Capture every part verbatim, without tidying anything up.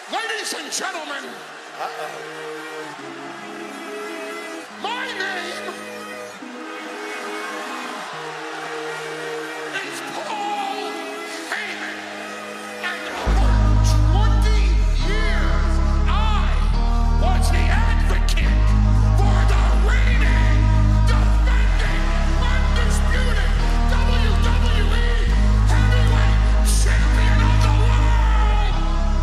Ladies and gentlemen, uh-oh. My name is Paul Heyman, and for twenty years I was the advocate for the reigning, defending, undisputed W W E Heavyweight Champion of the world,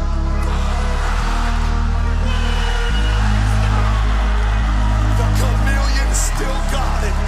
the chameleon still got it.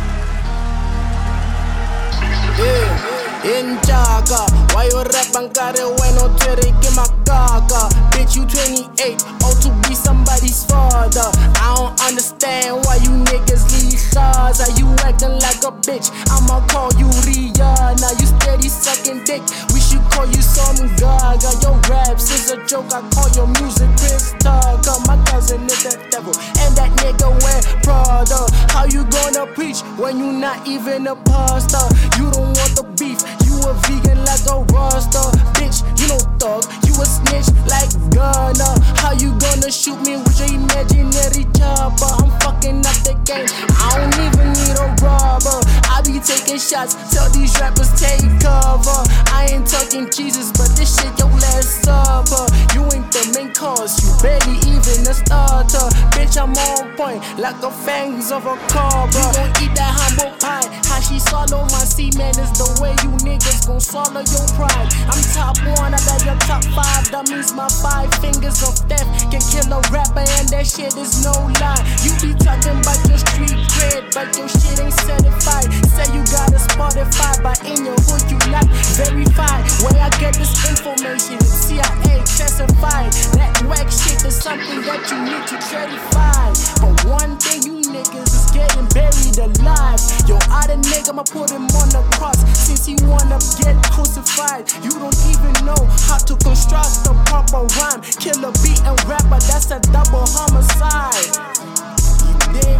Yeah, in Jaga, why you rap and got it when no Terry give my gaga? Bitch, you twenty-eight, oh to be somebody's father. I don't understand why you niggas leave stars. Are you acting like a bitch? I'ma call you Rihanna. You steady sucking dick. We should call you some gaga. Your raps is a joke. I call your music Chris Tucker. My cousin is the devil, and that nigga wear Prada. How you gonna preach when you not even a pastor? You don't want the beef. You a vegan like a rasta. Bitch, you no thug. You a snitch like Gunna. How you gonna shoot me with your imaginary chopper? I'm fucking up the game. I don't even need a rubber. I be taking shots. Tell these rappers take cover. I ain't talking Jesus, but this shit your last supper. You ain't the main course. You barely even a starter. Bitch, I'm on point like the fangs of a cobra. You gon' eat that humble pie. How she swallow my semen is the way you niggas gon' swallow your pride. I'm top one, I bet your top five. That means my five fingers of death can kill a rapper, and that shit is no lie. You be talking about your street cred, but your shit ain't certified. Say you got a Spotify, but in your hood you not verified. Where I get this information, C I A classified. That whack shit is something that you need to certify. But one thing you niggas is getting buried alive. Yo, I the nigga, I'ma put him on the cross since he wanna get crucified. You don't even know how to construct the proper rhyme. Kill a beat and rapper, that's a double homicide. You dig?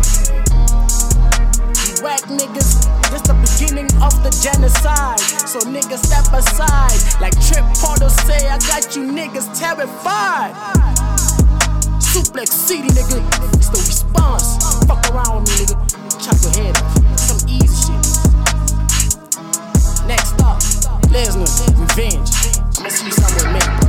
You whack niggas, this the beginning of the genocide. So niggas step aside. Like Trip Porter say, I got you niggas terrified. Suplex City, nigga, it's the response. Fuck around with me, nigga. Chop your head off. Some easy shit. Next up, Lesnar, Revenge. I'ma see you somewhere, man.